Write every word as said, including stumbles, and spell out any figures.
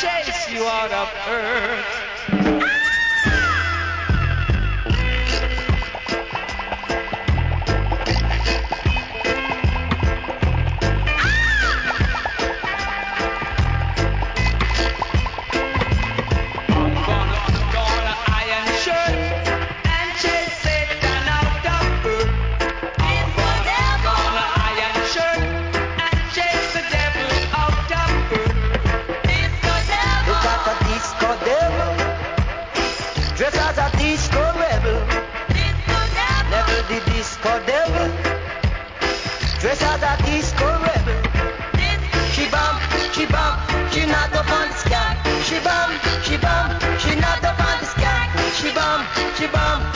chase you out of earth. Dress as a disco rebel. She bum, she bum, she not up on the sky. She bum, she bum, she not up on the sky. She bum, she bum.